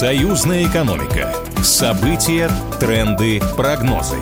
Союзная экономика. События, тренды, прогнозы.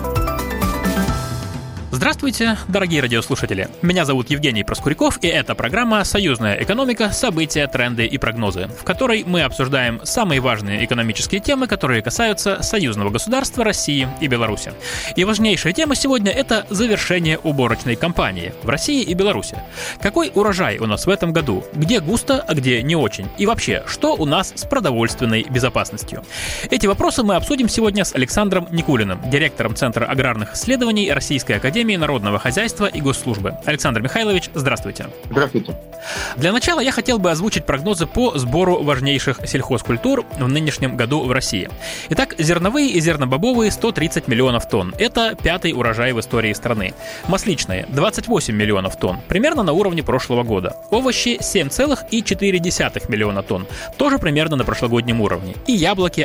Здравствуйте, дорогие радиослушатели. Меня зовут Евгений Проскуряков, и это программа «Союзная экономика. События, тренды и прогнозы», в которой мы обсуждаем самые важные экономические темы, которые касаются союзного государства России и Беларуси. И важнейшая тема сегодня – это завершение уборочной кампании в России и Беларуси. Какой урожай у нас в этом году? Где густо, а где не очень? И вообще, что у нас с продовольственной безопасностью? Эти вопросы мы обсудим сегодня с Александром Никулиным, директором Центра аграрных исследований Российской академии народного хозяйства и госслужбы. Александр Михайлович, здравствуйте. Здравствуйте. Для начала я хотел бы озвучить прогнозы по сбору важнейших сельхозкультур в нынешнем году в России. Итак, зерновые и зернобобовые 130 миллионов тонн. Это 5-й урожай в истории страны. Масличные 28 миллионов тонн, примерно на уровне прошлого года. Овощи 7,4 миллиона тонн, тоже примерно на прошлогоднем уровне. И яблоки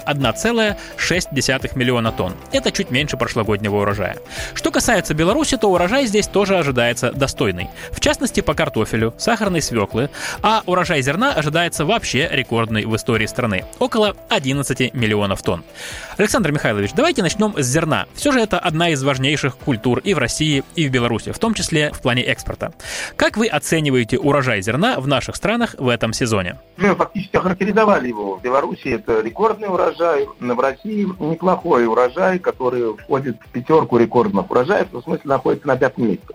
1,6 миллиона тонн. Это чуть меньше прошлогоднего урожая. Что касается Беларуси, то урожай здесь тоже ожидается достойный. В частности, по картофелю, сахарной свеклы, а урожай зерна ожидается вообще рекордный в истории страны – около 11 миллионов тонн. Александр Михайлович, давайте начнем с зерна. Все же это одна из важнейших культур и в России, и в Беларуси, в том числе в плане экспорта. Как вы оцениваете урожай зерна в наших странах в этом сезоне? Мы фактически охарактеризовали его. В Беларуси это рекордный урожай, в России неплохой урожай, который входит в 5 рекордных урожаев, в смысле находится на 5-м месте.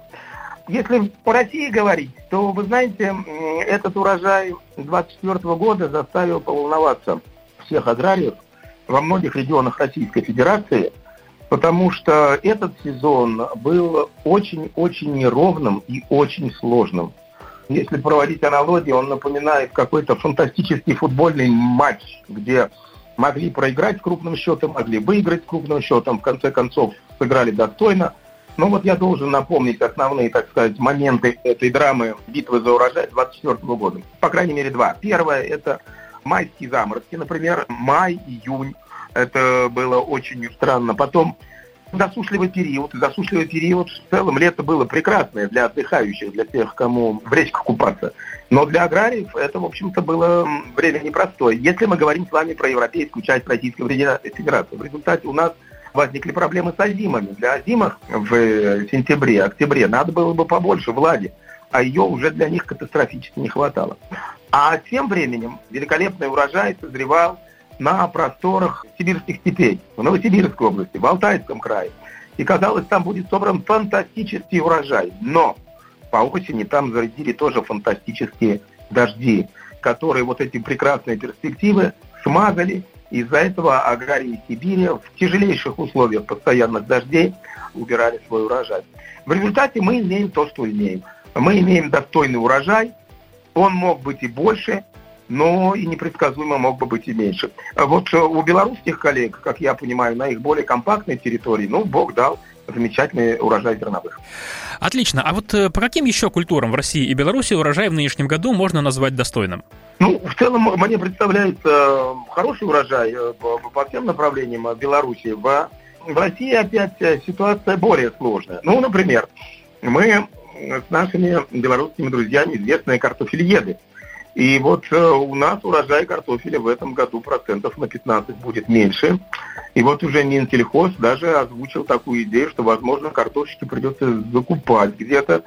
Если по России говорить, то, вы знаете, этот урожай 2024 года заставил поволноваться всех аграриев во многих регионах Российской Федерации, потому что этот сезон был очень-очень неровным и очень сложным. Если проводить аналогию, он напоминает какой-то фантастический футбольный матч, где могли проиграть с крупным счетом, могли выиграть с крупным счетом, в конце концов сыграли достойно. Но вот я должен напомнить основные, так сказать, моменты этой драмы битвы за урожай 2024 года. По крайней мере, два. Первое – это майские заморозки, например, май, июнь. Это было очень странно. Потом засушливый период. Засушливый период в целом лето было прекрасное для отдыхающих, для тех, кому в речках купаться. Но для аграриев это, в общем-то, было время непростое. Если мы говорим с вами про европейскую часть Российской Федерации, в результате у нас возникли проблемы с озимами. Для озимых в сентябре, октябре надо было бы побольше влаги, а ее уже для них катастрофически не хватало. А тем временем великолепный урожай созревал на просторах сибирских степей, в Новосибирской области, в Алтайском крае. И казалось, там будет собран фантастический урожай. Но по осени там зарядили тоже фантастические дожди, которые вот эти прекрасные перспективы смазали. Из-за этого аграрии Сибири в тяжелейших условиях постоянных дождей убирали свой урожай. В результате мы имеем то, что имеем. Мы имеем достойный урожай, он мог быть и больше, но и непредсказуемо мог бы быть и меньше. Вот у белорусских коллег, как я понимаю, на их более компактной территории, Бог дал замечательный урожай зерновых. Отлично. А вот по каким еще культурам в России и Беларуси урожай в нынешнем году можно назвать достойным? В целом, мне представляется хороший урожай по всем направлениям в Беларуси. В России опять ситуация более сложная. Например, мы с нашими белорусскими друзьями известные картофельеды. И вот у нас урожай картофеля в этом году процентов на 15 будет меньше. И вот уже Минсельхоз даже озвучил такую идею, что, возможно, картошечки придется закупать где-то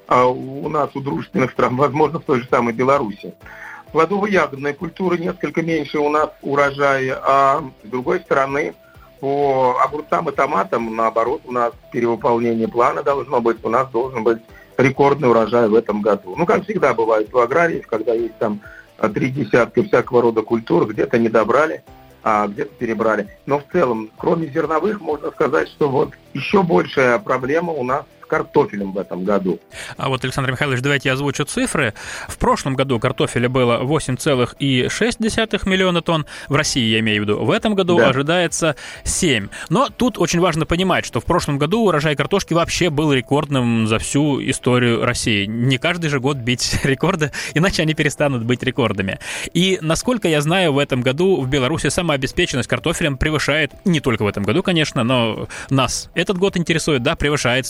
у нас, у дружественных стран, возможно, в той же самой Беларуси. Плодово-ягодной культуры несколько меньше у нас урожай, а с другой стороны, по огурцам и томатам, наоборот, у нас перевыполнение плана должно быть, у нас должен быть рекордный урожай в этом году. Как всегда бывает у аграриев, когда есть там 3 десятка всякого рода культур, где-то не добрали, а где-то перебрали. Но в целом, кроме зерновых, можно сказать, что вот еще большая проблема у нас с картофелем в этом году. А вот, Александр Михайлович, давайте я озвучу цифры. В прошлом году картофеля было 8,6 миллиона тонн. В России, я имею в виду. В этом году ожидается 7. Но тут очень важно понимать, что в прошлом году урожай картошки вообще был рекордным за всю историю России. Не каждый же год бить рекорды, иначе они перестанут быть рекордами. И, насколько я знаю, в этом году в Беларуси самообеспеченность картофелем превышает, не только в этом году, конечно, но нас этот год интересует, превышает 100%.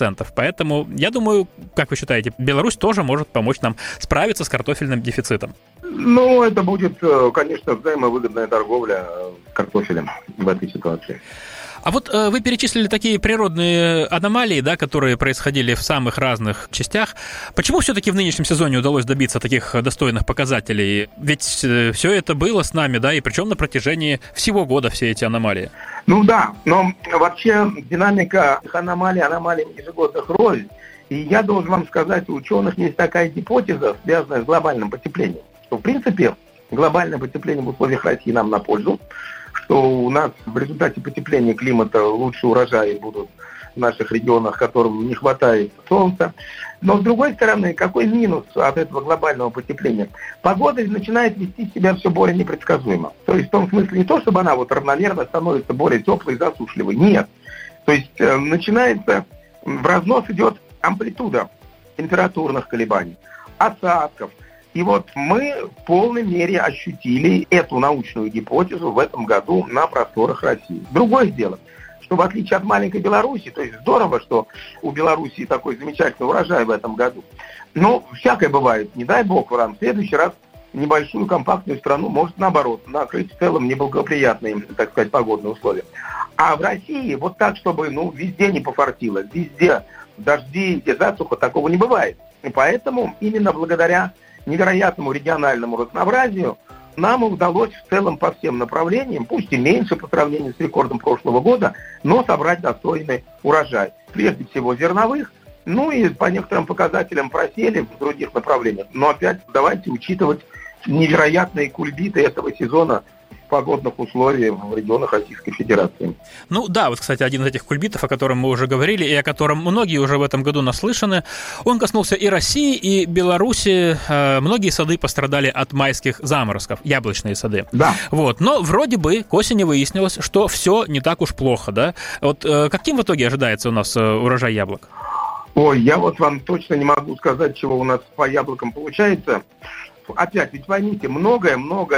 10%. Поэтому, я думаю, как вы считаете, Беларусь тоже может помочь нам справиться с картофельным дефицитом? Ну, это будет, конечно, взаимовыгодная торговля картофелем в этой ситуации. А вот вы перечислили такие природные аномалии, да, которые происходили в самых разных частях. Почему все-таки в нынешнем сезоне удалось добиться таких достойных показателей? Ведь все это было с нами, да, и причем на протяжении всего года все эти аномалии. Ну да, но вообще динамика аномалий ежегодных рознь. И я должен вам сказать, у ученых есть такая гипотеза, связанная с глобальным потеплением. Что, в принципе, глобальное потепление в условиях России нам на пользу, что у нас в результате потепления климата лучшие урожаи будут в наших регионах, которым не хватает солнца. Но, с другой стороны, какой минус от этого глобального потепления? Погода начинает вести себя все более непредсказуемо. То есть в том смысле не то, чтобы она вот равномерно становится более теплой и засушливой. Нет. То есть начинается, в разнос идет амплитуда температурных колебаний, осадков. И вот мы в полной мере ощутили эту научную гипотезу в этом году на просторах России. Другое дело, что в отличие от маленькой Беларуси, то есть здорово, что у Белоруссии такой замечательный урожай в этом году, но всякое бывает, не дай бог, в следующий раз небольшую компактную страну может, наоборот, накрыть в целом неблагоприятные, так сказать, погодные условия. А в России вот так, чтобы везде не пофартило, везде дожди, везде засуха, такого не бывает. И поэтому именно благодаря невероятному региональному разнообразию нам удалось в целом по всем направлениям, пусть и меньше по сравнению с рекордом прошлого года, но собрать достойный урожай. Прежде всего зерновых, и по некоторым показателям просели в других направлениях. Но опять давайте учитывать невероятные кульбиты этого сезона погодных условий в регионах Российской Федерации. Ну да, вот, кстати, один из этих кульбитов, о котором мы уже говорили, и о котором многие уже в этом году наслышаны, он коснулся и России, и Беларуси. Многие сады пострадали от майских заморозков, яблочные сады. Да. Вот, но вроде бы к осени выяснилось, что все не так уж плохо, да? Вот каким в итоге ожидается у нас урожай яблок? Ой, я вот вам точно не могу сказать, чего у нас по яблокам получается. Опять, ведь поймите, многое,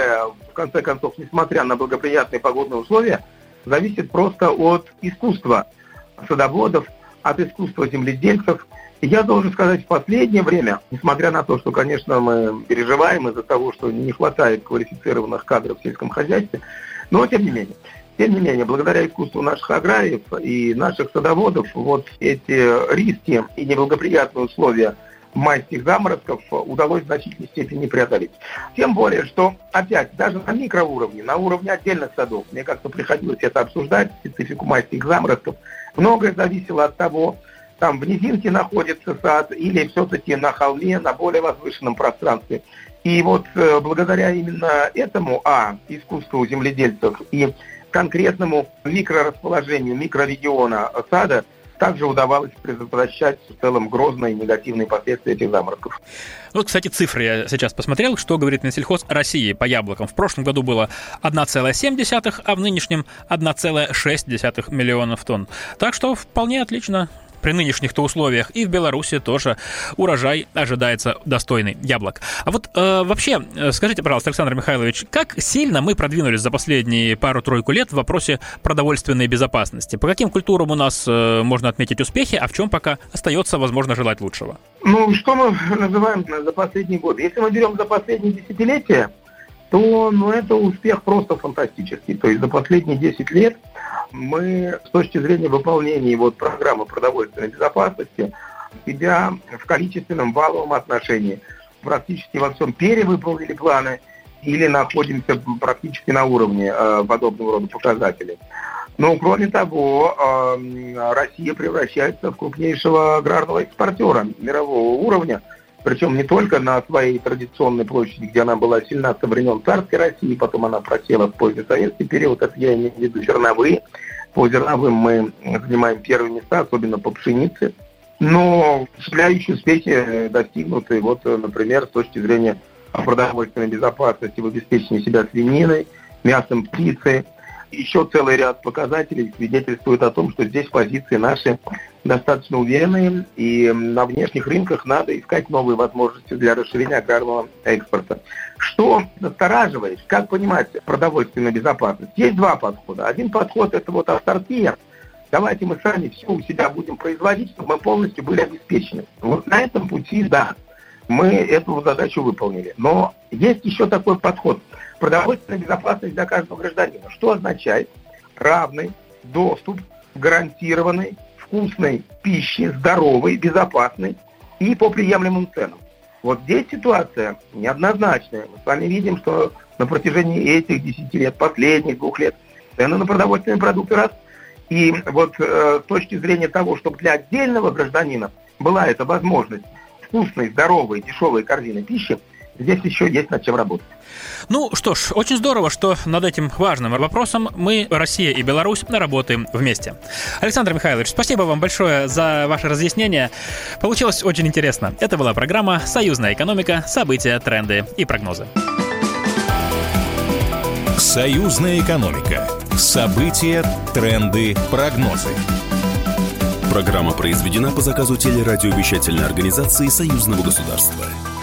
в конце концов, несмотря на благоприятные погодные условия, зависит просто от искусства садоводов, от искусства земледельцев. И я должен сказать, в последнее время, несмотря на то, что, конечно, мы переживаем из-за того, что не хватает квалифицированных кадров в сельском хозяйстве, но тем не менее, благодаря искусству наших аграриев и наших садоводов, вот эти риски и неблагоприятные условия майских заморозков удалось в значительной степени преодолеть. Тем более, что опять даже на микроуровне, на уровне отдельных садов, мне как-то приходилось это обсуждать, специфику майских заморозков, многое зависело от того, там в низинке находится сад или все-таки на холме, на более возвышенном пространстве. И вот благодаря именно этому, искусству земледельцев и конкретному микрорасположению микрорегиона сада, также удавалось предотвращать в целом грозные негативные последствия этих заморозков. Вот, кстати, цифры я сейчас посмотрел, что говорит Минсельхоз России по яблокам. В прошлом году было 1,7, а в нынешнем 1,6 миллионов тонн. Так что вполне отлично. При нынешних-то условиях и в Беларуси тоже урожай ожидается достойный яблок. А вот вообще, скажите, пожалуйста, Александр Михайлович, как сильно мы продвинулись за последние пару-тройку лет в вопросе продовольственной безопасности? По каким культурам у нас можно отметить успехи, а в чем пока остается, возможно, желать лучшего? Что мы называем за последние годы? Если мы берем за последние десятилетия, то это успех просто фантастический. То есть за последние 10 лет мы с точки зрения выполнения программы продовольственной безопасности себя в количественном валовом отношении практически во всем перевыполнили планы или находимся практически на уровне подобного рода показателей. Но кроме того, Россия превращается в крупнейшего аграрного экспортера мирового уровня, причем не только на своей традиционной площади, где она была сильна со времен царской России, потом она просела в позднесоветский период, это я имею в виду зерновые. По зерновым мы занимаем первые места, особенно по пшенице. Но впечатляющие успехи достигнуты, например, с точки зрения продовольственной безопасности в обеспечении себя свининой, мясом птицы. Еще целый ряд показателей свидетельствует о том, что здесь позиции наши достаточно уверенные, и на внешних рынках надо искать новые возможности для расширения аграрного экспорта. Что настораживает, как понимать продовольственную безопасность? Есть два подхода. Один подход – это авторкия, давайте мы сами все у себя будем производить, чтобы мы полностью были обеспечены. Вот на этом пути, да, мы эту задачу выполнили. Но есть еще такой подход. Продовольственная безопасность для каждого гражданина. Что означает равный доступ к гарантированной, вкусной пище, здоровой, безопасной и по приемлемым ценам. Вот здесь ситуация неоднозначная. Мы с вами видим, что на протяжении этих 10 лет, последних 2 лет, цены на продовольственные продукты растут. И вот с точки зрения того, чтобы для отдельного гражданина была эта возможность вкусной, здоровой, дешевой корзины пищи, здесь еще есть над чем работать. Ну что ж, очень здорово, что над этим важным вопросом мы, Россия и Беларусь, работаем вместе. Александр Михайлович, спасибо вам большое за ваше разъяснение. Получилось очень интересно. Это была программа «Союзная экономика. События, тренды и прогнозы». «Союзная экономика. События, тренды, прогнозы». Программа произведена по заказу телерадиовещательной организации Союзного государства.